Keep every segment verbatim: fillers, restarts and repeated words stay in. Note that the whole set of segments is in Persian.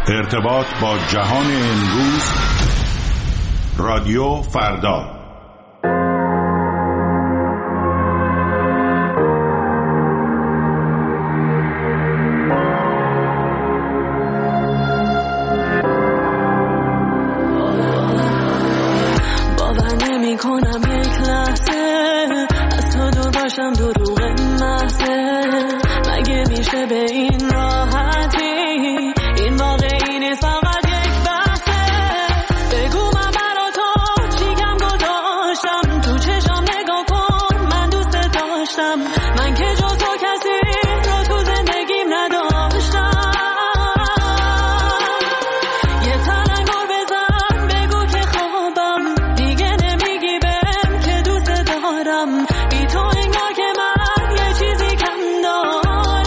ارتباط با جهان امروز، رادیو فردا. باور نمی کنم یک لحظه از تو دور باشم، دروغ محضه. مگه میشه به این راحتی؟ این واقعی نیست، فقط یک بحثه. بگو من برا تو چی کم گذاشتم؟ تو چشام نگاه کن، من دوست داشتم. من که جز تو کسی رو تو زندگیم نداشتم. یه تلنگر بزن بگو که خوابم، دیگه نمیگی بهم که دوست دارم. بی تو انگار که من یه چیزی کم دارم.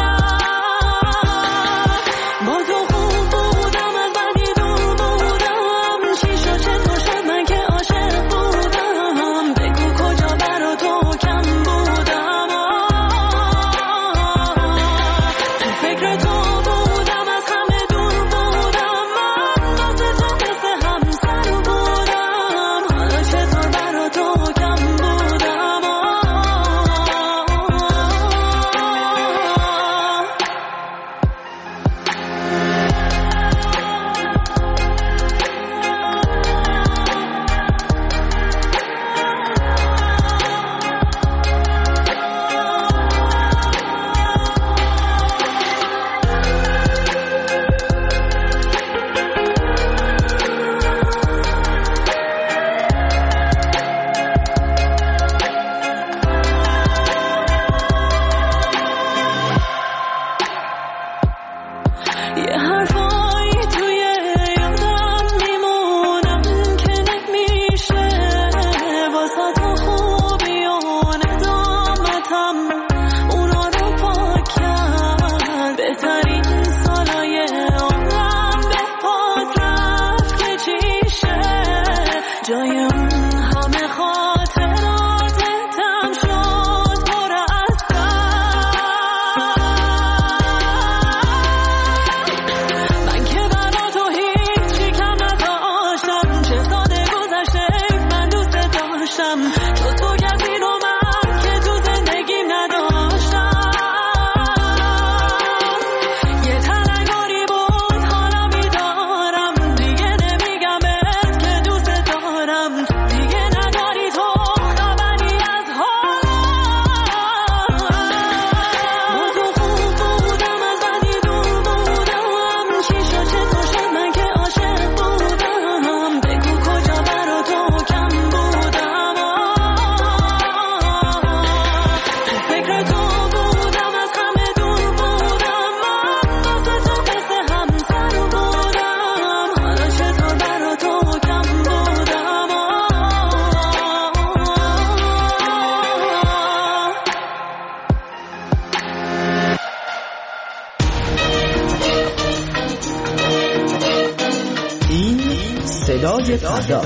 صدای فردا،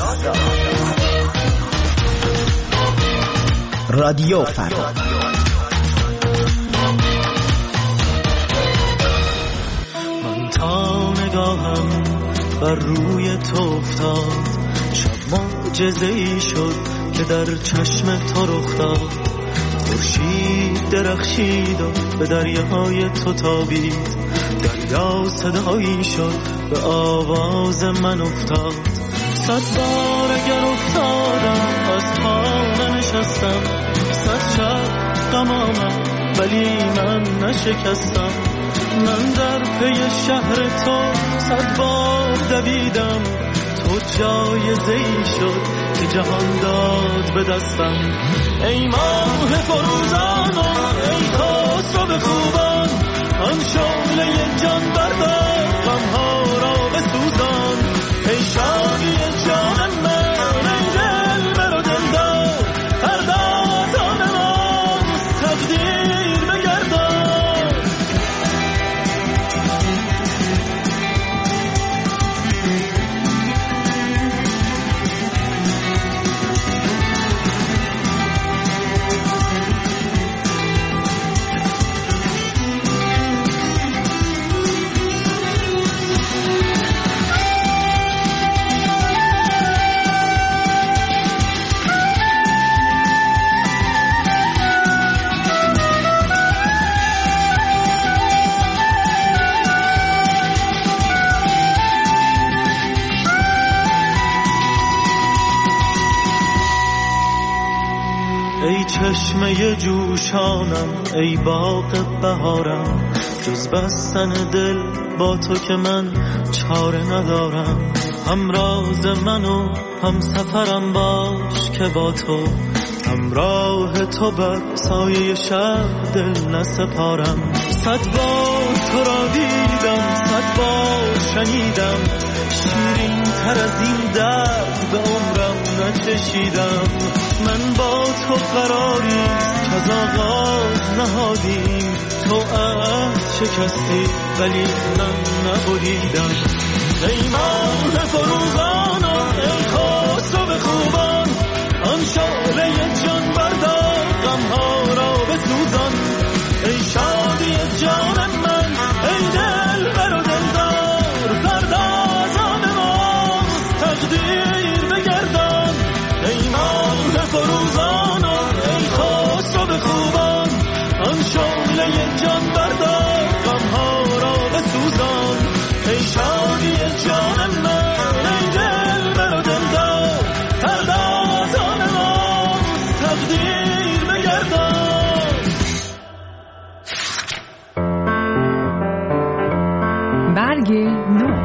رادیو فردا. من تا نگاهم بر روی تو افتاد، شب معجزه‌ای شد که در چشم تو رخ داد. خورشید درخشید و به دریای تو تابید، دریا صدایی شد به آواز من افتاد. صد بار اگر افتادم از پا ننشستم، صد شب غم آمد ولی من نشکستم. من در پی شهر تو صد بار دویدم، تو جایزه‌ای شد که جهان داد به دستم. ای ماه فروزان و ای خسرو خوبان، آن شعله جان بردار غمها را بسوزان. ای شادی جان من، ای دلبر و دلدار، فردا تا نماز تقدیر بگردان. چشمه جوشانم ای باغ بهارم، جز بستن دل با تو که من چاره ندارم. هم راز منو هم سفرم باش که با تو، همراه تو بر سایه شب دل نسپارم. صد بار تو را دیدم، صد بار شنیدم، شیرین تر از این درد به عمرم نچشیدم. من با تو قراری که از آغاز نهادیم، تو عهد شکستی ولی من نبریدم. ای ماه فروزان و ای خسرو خوبان، آن شعله جان بردار غمها را بسوزان. ای شادی جان من، ای دل بر و دلدار، پردازان ما تقدیر بگردان. ای ماه فروزان و ای خسرو خوبان، آن شعله جان بردار غمها را بسوزان. ای شادی جان من، ای دل بر و دلدار، پردازان ما تقدیر بگردان. برگ نو.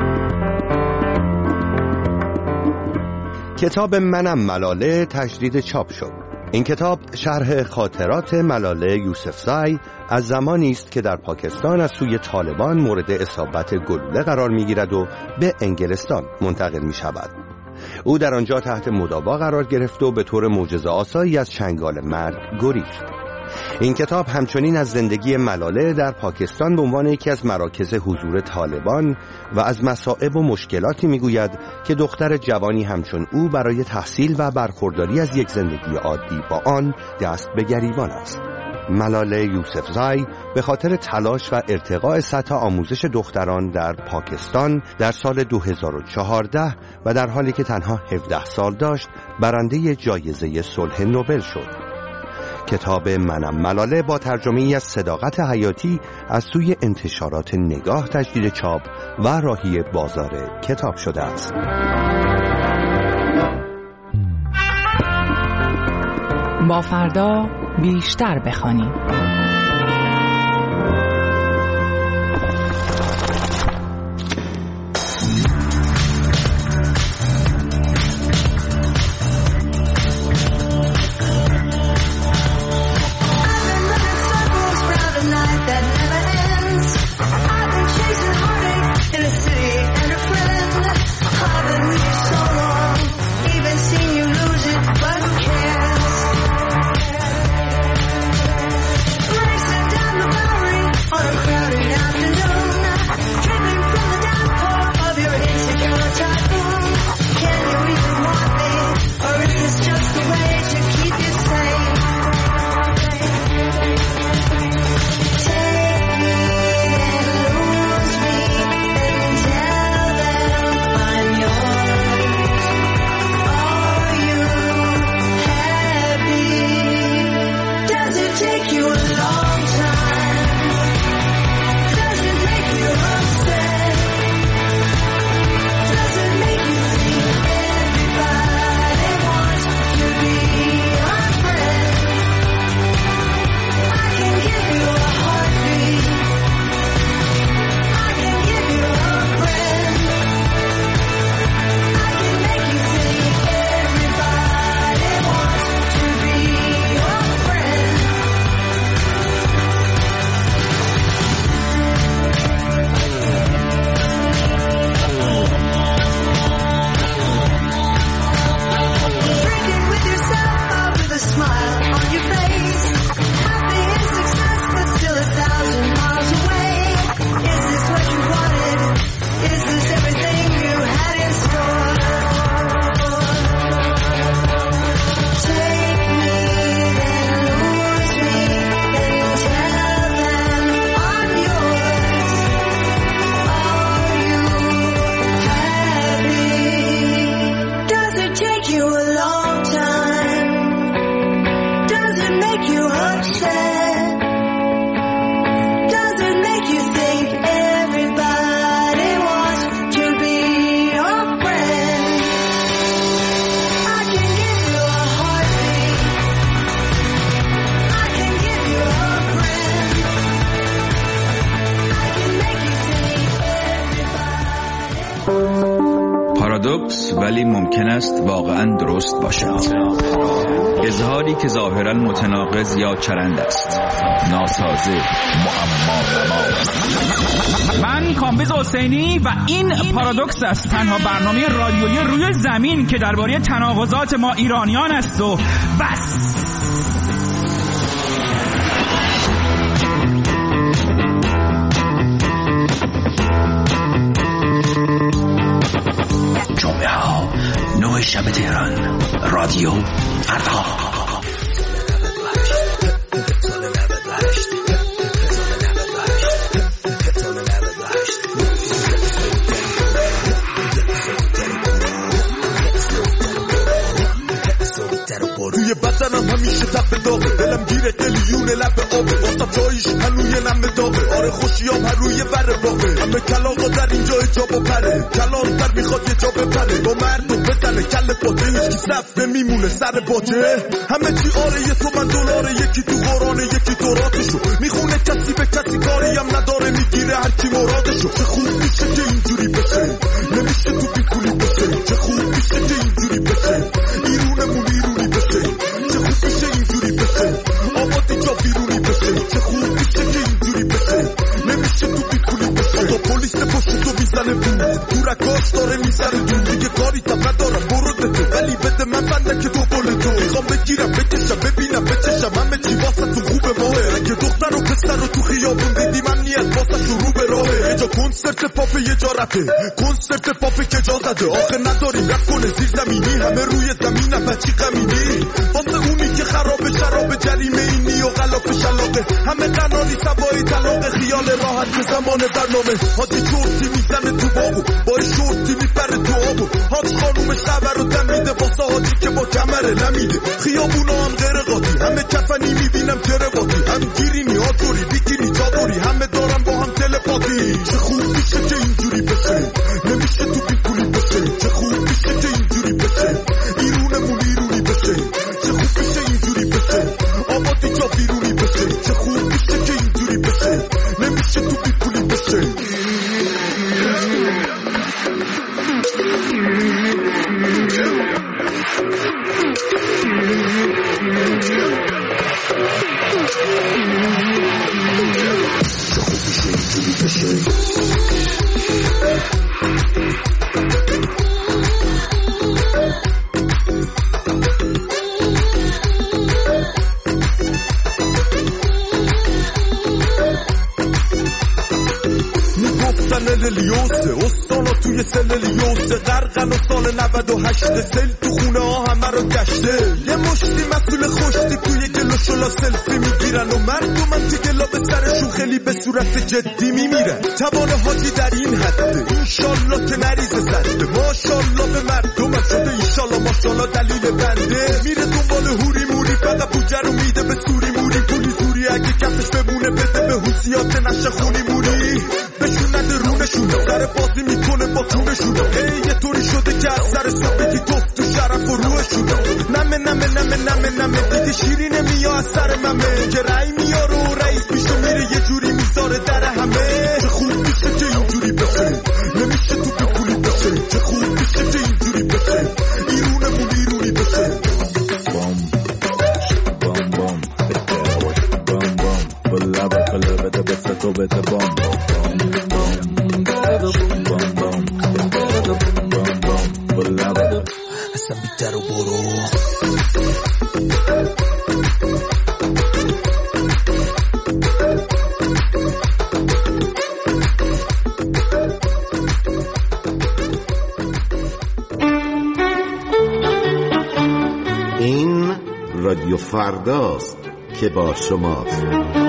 کتاب منم ملاله تجدید چاپ شد. این کتاب شرح خاطرات ملاله یوسفزای از زمانی است که در پاکستان از سوی طالبان مورد اصابت گلوله قرار می‌گیرد و به انگلستان منتقل می‌شود. او در آنجا تحت مداوا قرار گرفت و به طور معجزه‌آسایی از چنگال مرگ گریخت. این کتاب همچنین از زندگی ملاله در پاکستان به عنوان یکی از مراکز حضور طالبان و از مصائب و مشکلاتی میگوید که دختر جوانی همچون او برای تحصیل و برخورداری از یک زندگی عادی با آن دست به گریبان است. ملاله یوسفزای به خاطر تلاش و ارتقاء سطح آموزش دختران در پاکستان در سال دو هزار و چهارده و در حالی که تنها هفده سال داشت برنده جایزه صلح نوبل شد. کتاب منم ملاله با ترجمه‌ای از صداقت حیاتی از سوی انتشارات نگاه تجدید چاپ و راهی بازار کتاب شده است. با فردا بیشتر بخوانید. پارادوکس ولی ممکن است واقعا درست باشد. اظهاری که ظاهرا متناقض یا چرند است، ناسازه، معما. من کامبیز حسینی و این پارادوکس است، تنها برنامه رادیویی روی زمین که درباره تناقضات ما ایرانیان است و بس. جمعه ها نه شب تهران، رادیو فردا. توی بدنم همیشه تپ داغه، دلم گیره قلیونه لب آبه، واسه چایش هنوی نم داغه، آره خوشیام هر روی بر باغه، همه کلاغا در اینجا جا و پره، کلان تر میخواد یه جا بپره، با مردم بزنه کل باته، هیچکی صفه میمونه سر باته، همه چی آره یه تو من دلاره، یکی تو قرآنه یکی توراتشو میخونه، کسی به کسی کاری هم نداره، میگیره هر کی مرادشو. چه خوب میشه که اینجوری بشه، نمیشه تو بیکولی بشه، چه خوب میشه که اینجوری بشه، ایرونمون ایرونی بشه، چه خوب میشه اینجوری بشه، آبادی جا بیرونی بشه، چه خوب میشه که اینجوری بشه، نمیشه تو بیکولی بشه. تا پلیس پشتو میزنه بود، تو رکاش داره میزنه دون، دیگه کاری تا ندارم برو ده تو، ولی بده من بنده که تو بله تو، میخوام بگیرم بکشم ببینم بچشم، همه چی واسه تو خوبه ماهه، اگه دختر و پسر رو تو خیابون دیدی من نیت واسه شروع به راهه، یه جا کنسرت پاپ یه جا رپه، کنسرت پاپ که جا زده، آخه نداریم رپ کنه زیر زمینی، همه روی زمینه بچی غمینی، واسه اونی که خراب شراب جریمه اینی و غلاف شلاقه، همه قناری سواری طلاق، خیال راحت به زمان برنامه، حاجی شورتی میزنه تو باغو، با شورتی میپره تو آبو، حاج خانومش خبر رو دم میده، واسه حاجی که با کمره نمیده، خیابونا هم غیر قاطی، همه کفنی میبینم کرواتی، هم گیرینی آدوری بیکینی جادوری، همه دارن با هم تلپاتی. چه خوب میشه که اینجوری بشه، نمیشه تو بیکولی بشه، چه خوب میشه که اینجوری بشه، ایرونمون ایرونی بشه، چه خوب میشه اینجوری بشه، آبادی جا بیرونی بشه، چه خوب میشه که اینجوری بشه، نمیشه تو بیکولی بشه. لیوسه استانا توی سل لیوسه، غرقن و سال نود و هشت، سل تو خونه ها همه رو گشته، یه مشتی مسئول خوشتی توی گل و شلا سلفی میگیرن و مردم منطقلا به سرشون خیلی به صورت جدی میمیرن، توان حاجی در این حده، اینشالله که نریزه زده، ماشالله به مردم شده، اینشالله ماشالله دلیل بنده، میره دنبال هوری موری، فقط بوجه رو میده به سوری موری، پولی زوری اگه کفش بمونه بده به حسیات نشه خونی موری، بشون نده رونشون، سر بازی میکنه با تونشون، ای یه طوری شده که از سر صبحی توف تو شرف و روشون، نمه نمه نمه نمه نمه دیدی شیرینه میا از سر ممه، که رای میاره و رئیس میشه میره یه جوری میذاره در همه، چه خوب میشه که اینجوری بشه، نمیشه تو بکولی بشه، چه خوب میشه که اینجوری بشه، ایرونمون ایرونی بشه. بام بام بام بام بام بلا بلا بده بده تو بده بام اصلا بیتر و برو. این رادیو فرداست که با شماست.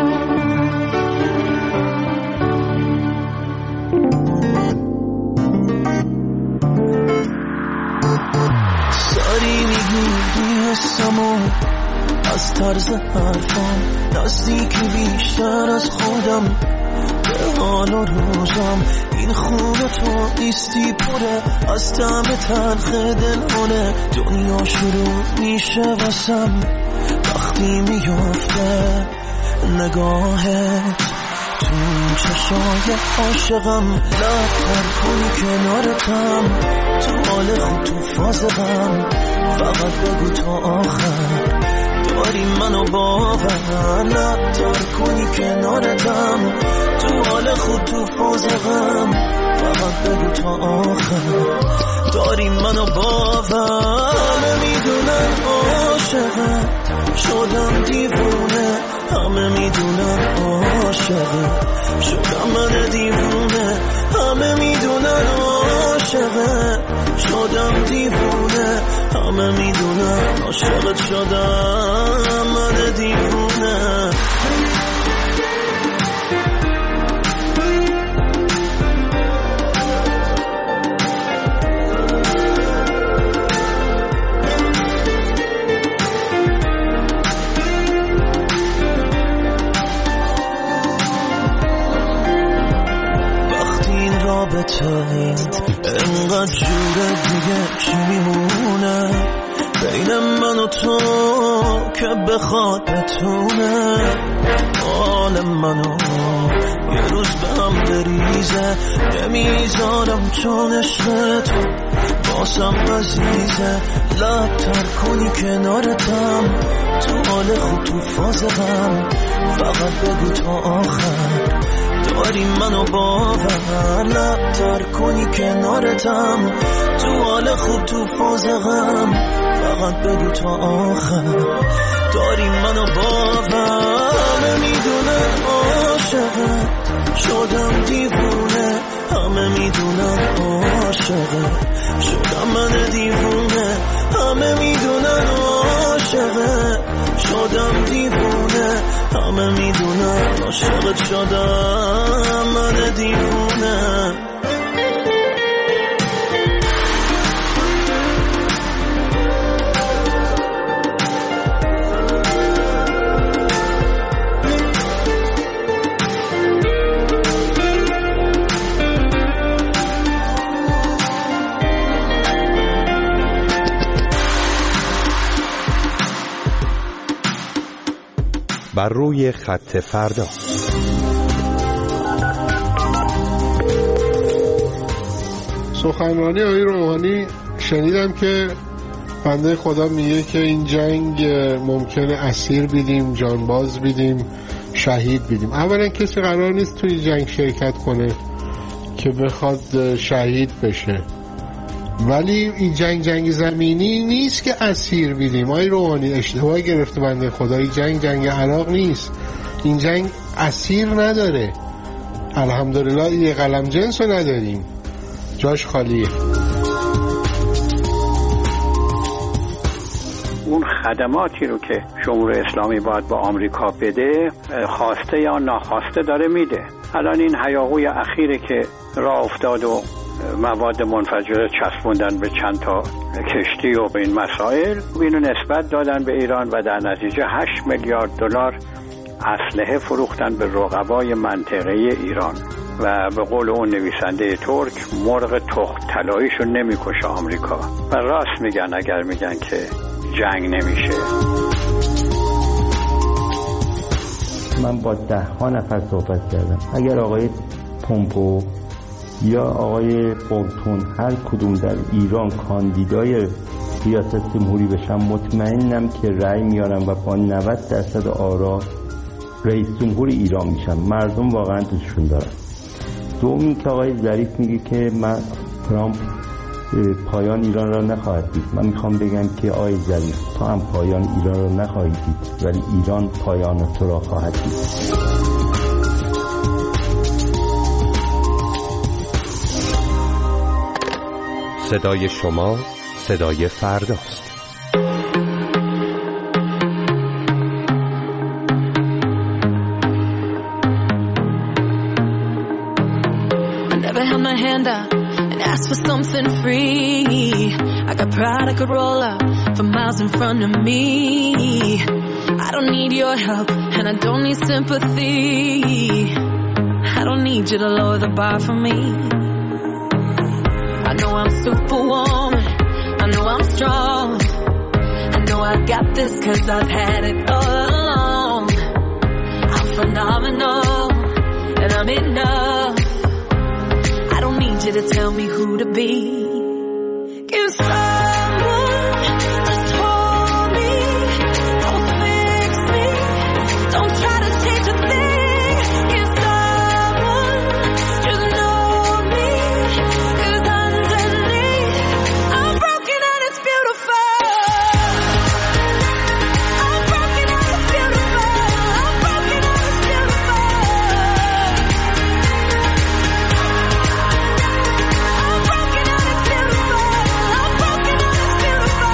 از طرز حرفم نزدیکی بیشتر از خودم، به حال و روزم این خونه تو نیستی پره، از طعم تلخ دلونه، دنیا شروع میشه واسم وقتی میفته نگاهت تو این چشای عاشقم لبتر کنی کنارتم تو حال خود تو فاز غم فقط بگو تا آخر داری منو باور لبتر کنی کنارتم تو حال خود تو فاز غم فقط بگو تا آخر داری منو باور همه میدونن عاشقت شدم دیوونه همه میدونن عاشقت شدم من دیوونه همه میدونن عاشقت شدم دیوونه همه میدونن عاشقت شدم من دیوونه انقدر جوره دیگه چی میمونه بین من و تو که بخواد بتونه حال منو یه روز به هم بریزه نمیذارم چون عشق تو باسم عزیزه لبتر کنی کنارتم تو حال خود تو فاز غم فقط بگو تا آخر داری منو باور لبتر کنی کنارتم تو حال خوب تو فاز غم فقط بگو تا آخر داری منو باور همه میدونن عاشقت شدم دیوونه همه میدونن عاشقت شدم من دیوونه همه میدونن عاشقت شدم دیوونه همه میدونن عاشقت شدم من دیوونه بر روی خط فردا. سخنرانی آقای روحانی شنیدم که بنده خدا میگه که این جنگ ممکنه اسیر بیدیم، جانباز بیدیم، شهید بیدیم. اولا کسی قرار نیست توی جنگ شرکت کنه که بخواد شهید بشه، ولی این جنگ جنگ زمینی نیست که اسیر بیدیم. آقای روحانی اشتباه گرفته بنده خدا. این جنگ جنگ عراق نیست، این جنگ اسیر نداره. الحمدلله یه قلم جنس رو نداریم، جاش خالیه. اون خدماتی رو که جمهوری اسلامی باید با آمریکا بده خواسته یا ناخواسته داره میده. الان این هیاهوی اخیره که راه افتاد و مواد منفجره چسبوندن به چند تا کشتی و به این مسائل، اینو نسبت دادن به ایران و در نتیجه هشت میلیارد دلار اسلحه فروختن به رقبای منطقه ایران و به قول اون نویسنده ترک مرغ تخم طلاییشو نمیکشه آمریکا. و راست میگن اگر میگن که جنگ نمیشه. من با ده ها نفر صحبت کردم. اگر آقای پومپو یا آقای بولتون هر کدوم در ایران کاندیدای ریاست جمهوری بشن، مطمئنم که رأی میارن و با نود درصد آرا رئیس جمهور ایران میشن. مردم واقعا دوستشون دارن. دومی که آقای ظریف میگه که من ترامپ پایان ایران را نخواهد دید. من میخوام بگم که آقای ظریف تو هم پایان ایران را نخواهید دید، ولی ایران پایان تو را خواهد دید. صدای شما صدای فرداست. I never held my hand out and asked for something free. I got pride I could roll up for miles in front of me. I don't need your help and I don't need sympathy. I don't need you to lower the bar for me. I know I'm superwoman, I know I'm strong, I know I got this cause I've had it all along. I'm phenomenal, and I'm enough. I don't need you to tell me who to be. Give someone just hold me. Don't fix me. Don't try to change a thing. Give someone just know me. 'Cause underneath I'm broken and it's beautiful. I'm broken and it's beautiful. I'm broken and it's beautiful. I'm broken and it's beautiful. I'm broken and it's beautiful.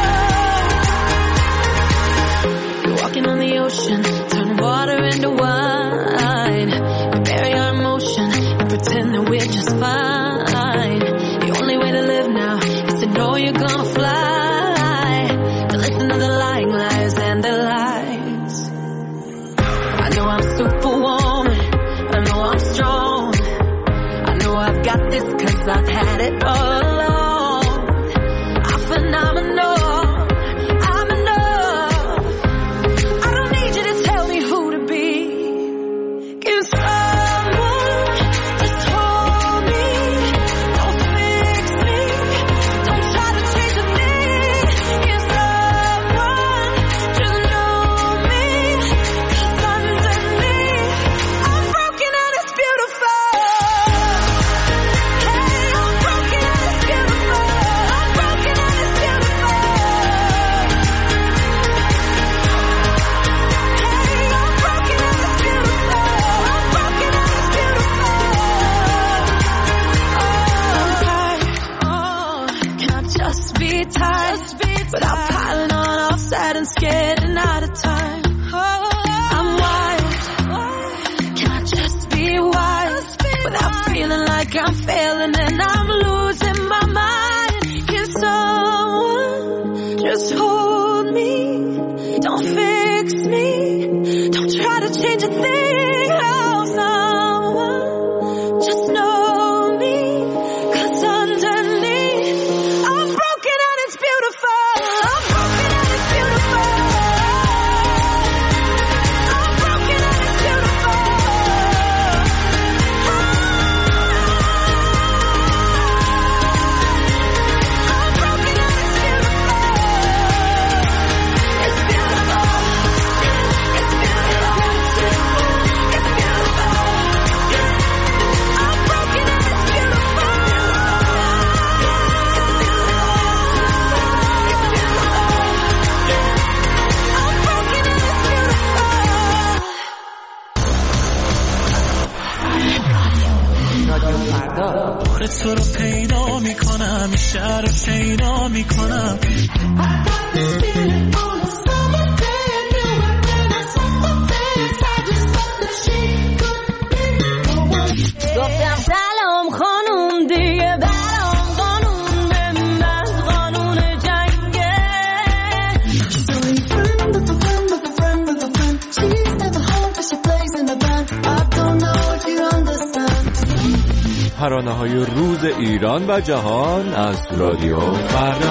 You're walking on the ocean, turn water into wine. We bury our emotion and pretend that we're just fine. The only way to live now is to know you're gonna fly. To listen to the lying lies and the lies. I know I'm superwoman, I know I'm strong. I know I've got this 'cause I've had it all along. I'm phenomenal, I'm enough. I don't need you to tell me who to be. Give someone just hold me. Don't fix me. Don't try to change a thing. Give someone just know me. 'Cause underneath I'm broken and it's beautiful. Hey, I'm broken and it's beautiful. I'm broken and it's beautiful. Hey, I'm broken and it's beautiful. I'm broken and it's beautiful. Oh, I'm tired. Oh, can I just be tired? Without piling on, offside and scared and out of time. I'm wild. Can I just be wild? Without feeling like I'm failing and I'm losing my mind. Can someone just hold me? Don't fix me. Don't try to change a thing. Oh, someone just know me. 'Cause underneath I'm broken and it's beautiful. I'm broken and it's beautiful. I'm broken and it's beautiful. I'm broken and it's beautiful. It's beautiful. It's beautiful. It's beautiful. I'm broken and it's beautiful. I'm broken and it's آره تو رو پیدا میکنم، شهر رو شیدا میکنم. گفتم سلام خانوم دیگه برام قانون بنداز قانون جنگه. ترانه‌های روز ایران و جهان از رادیو فردا.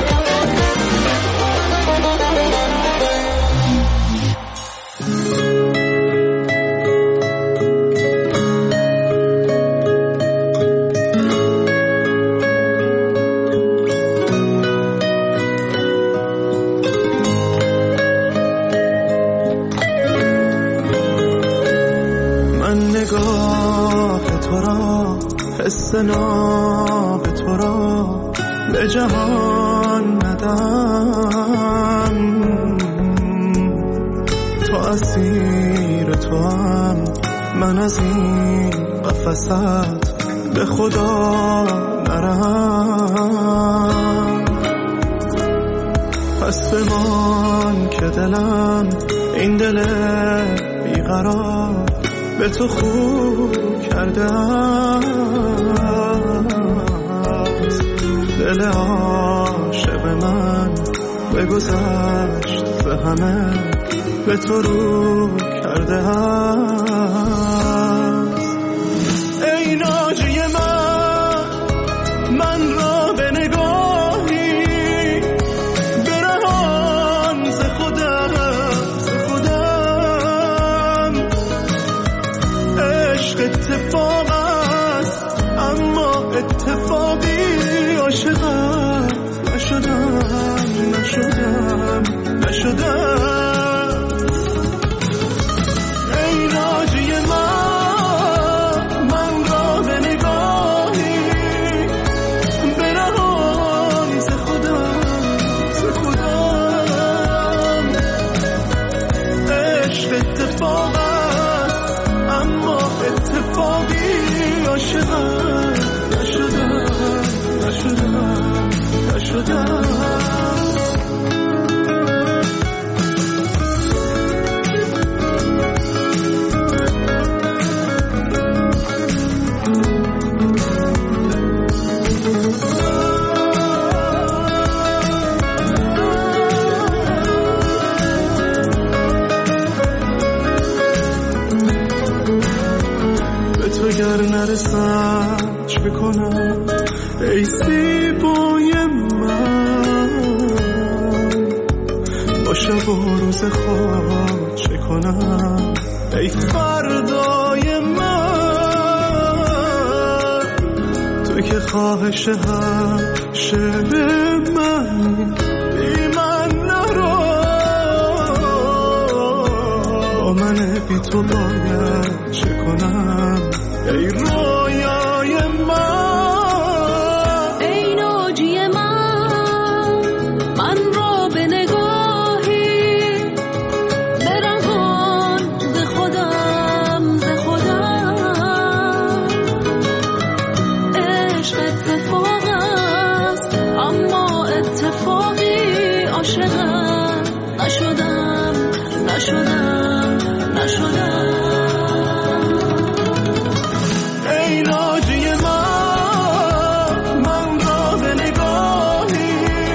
حس ناب تو را به جهان ندم، تو اسیر تو هم، من از این قفست به خدا نرم. پس بمان که دلم این دل بیقرار به تو خوب کرده است. دل عاشق من بگذشت به همه به تو رو کرده است. ای ناجی من من را به نگاهی برهان ز خودم ز خودم. اتفاقی عاشقم نشدم نشدم نشدم ای ناجی من من را به نگاهی برهان ز خودم ز خودم عشق اتفاق است اما اتفاقی عاشقم نشدم نشدم نشدم گر نرسم چه کنم ای زیبای من با شب و روز خواب چه کنم ای فردای من تو که خواهش هم شعر من بی من نرو با من بی تو باید چه کنم ای رویای من ای ناجی من من را به نگاهی برهان ز خودم ز خودم عشق اتفاق است اما اتفاقی عاشقم نشدم نشدم نشدم ای ناجی من من را به نگاهی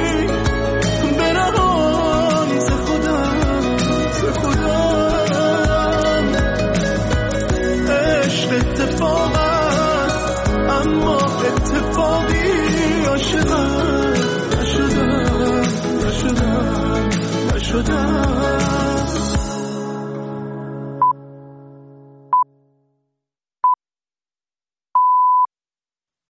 برهان ز خودم ز خودم عشق اتفاق است اما اتفاقی عاشقم نشدم نشدم نشدم